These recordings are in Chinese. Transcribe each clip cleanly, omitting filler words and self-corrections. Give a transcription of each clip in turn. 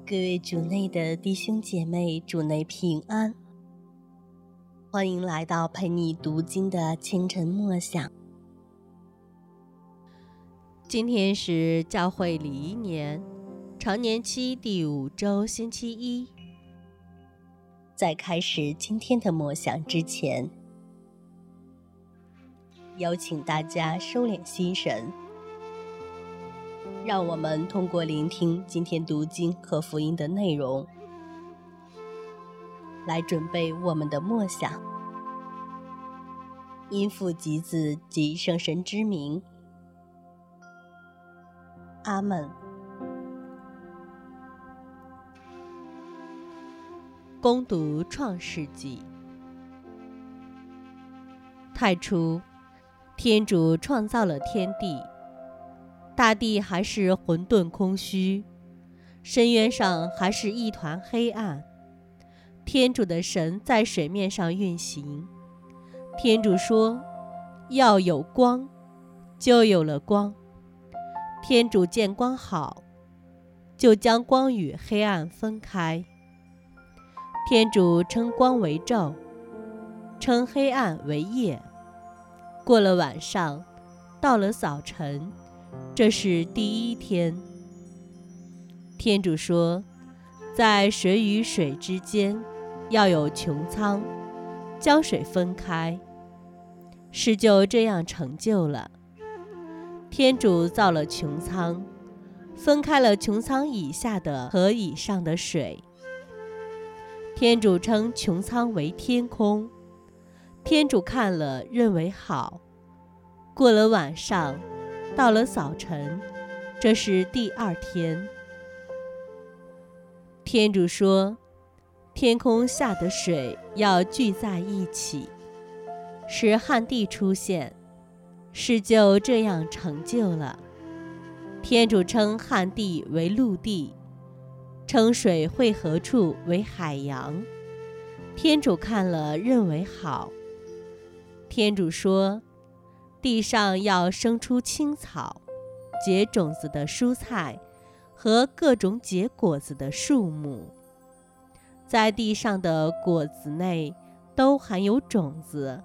各位主内的弟兄姐妹，主内平安，欢迎来到陪你读经的清晨默想。今天是教会礼仪年常年期第5周星期一。在开始今天的默想之前，邀请大家收敛心神，让我们通过聆听今天读经和福音的内容，来准备我们的默想。因父及子及圣神之名，阿们。恭读创世纪。太初，天主创造了天地，大地还是混沌空虚，深渊上还是一团黑暗。天主的神在水面上运行。天主说：“要有光，就有了光。”天主见光好，就将光与黑暗分开。天主称光为昼，称黑暗为夜。过了晚上，到了早晨，这是第1天。天主说，在水与水之间要有穹苍，将水分开。事就这样成就了。天主造了穹苍，分开了穹苍以下的和以上的水。天主称穹苍为天空。天主看了，认为好。过了晚上，到了早晨，这是第2天。天主说，天空下的水要聚在一起，使旱地出现。事就这样成就了。天主称旱地为陆地，称水汇合处为海洋。天主看了，认为好。天主说，地上要生出青草，结种子的蔬菜和各种结果子的树木。在地上的果子内都含有种子。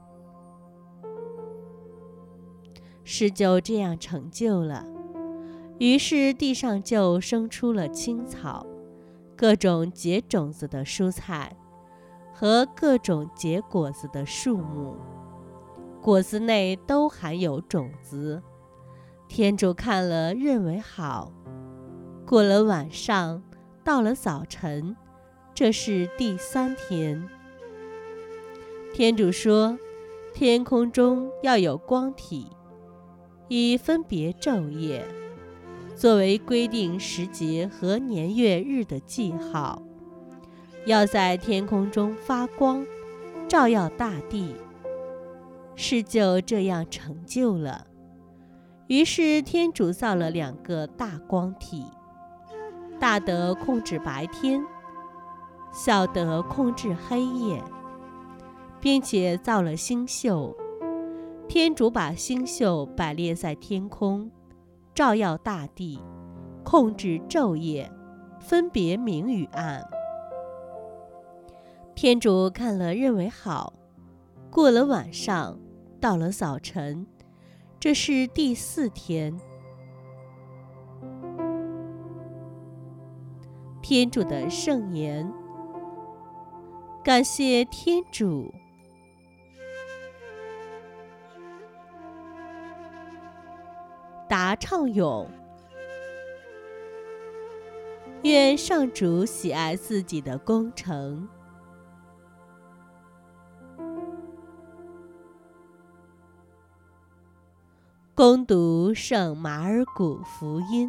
事就这样成就了。于是地上就生出了青草，各种结种子的蔬菜和各种结果子的树木，果子内都含有种子。天主看了，认为好。过了晚上，到了早晨，这是第3天。天主说，天空中要有光体，以分别昼夜，作为规定时节和年月日的记号，要在天空中发光，照耀大地。事就这样成就了。于是天主造了2个大光体，大的控制白天，小的控制黑夜，并且造了星宿。天主把星宿摆列在天空，照耀大地，控制昼夜，分别明与暗。天主看了，认为好。过了晚上，到了早晨，这是第4天。天主的圣言。感谢天主。答唱咏。愿上主喜爱自己的工程。恭读圣马尔谷福音。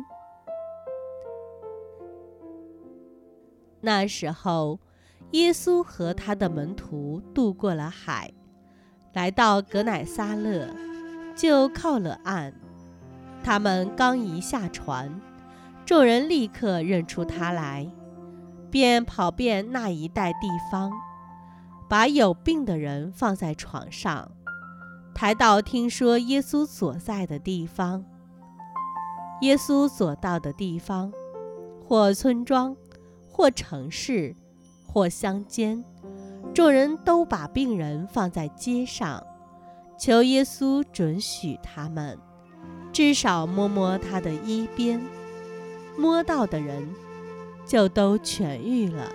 那时候，耶稣和他的门徒渡过了海，来到革乃撒勒，就靠了岸。他们刚一下船，众人立刻认出他来，便跑遍那一带地方，把有病的人放在床上，抬到听说耶稣所在的地方。耶稣所到的地方，或村庄， 或城市，或乡间，众人都把病人放在街上，求耶稣准许他们，至少摸摸他的衣边，摸到的人就都痊愈了。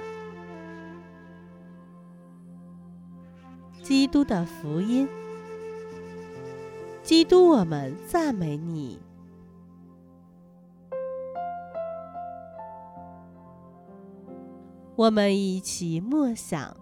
基督的福音。基督，我们赞美你。我们一起默想，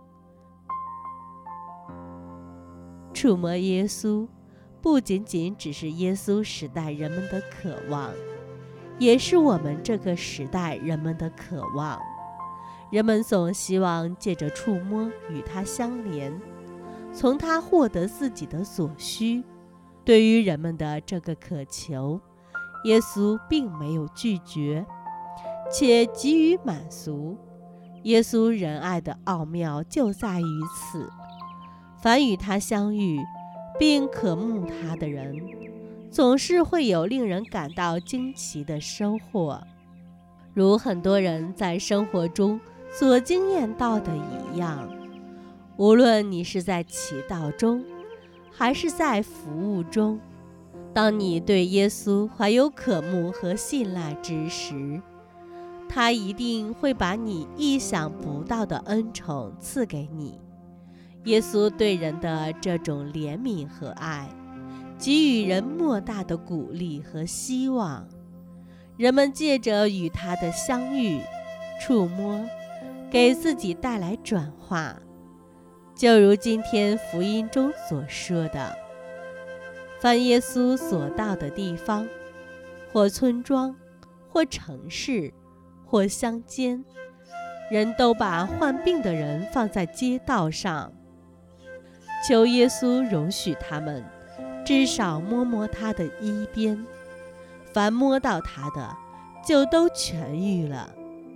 触摸耶稣，不仅仅只是耶稣时代人们的渴望，也是我们这个时代人们的渴望。人们总希望借着触摸与他相连，从他获得自己的所需。对于人们的这个渴求，耶稣并没有拒绝，且给予满足。耶稣仁爱的奥妙就在于此，凡与他相遇并渴慕他的人，总是会有令人感到惊奇的收获，如很多人在生活中所经验到的一样。无论你是在祈祷中，还是在服务中，当你对耶稣怀有渴慕和信赖之时，他一定会把你意想不到的恩宠赐给你。耶稣对人的这种怜悯和爱，给予人莫大的鼓励和希望。人们借着与他的相遇、触摸，给自己带来转化。就如今天福音中所说的，凡耶稣所到的地方，或村庄，或城市，或乡间，人都把患病的人放在街道上，求耶稣容许他们至少摸摸他的衣边，凡摸到他的就都痊愈了。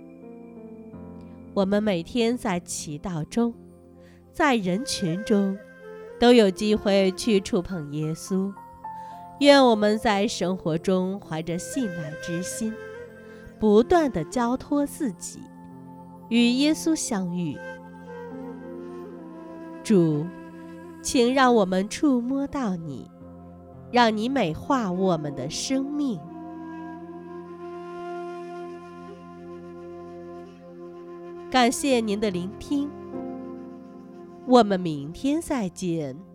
我们每天在祈祷中，在人群中，都有机会去触碰耶稣。愿我们在生活中怀着信赖之心，不断地交托自己，与耶稣相遇。主，请让我们触摸到你，让你美化我们的生命。感谢您的聆听，我们明天再见。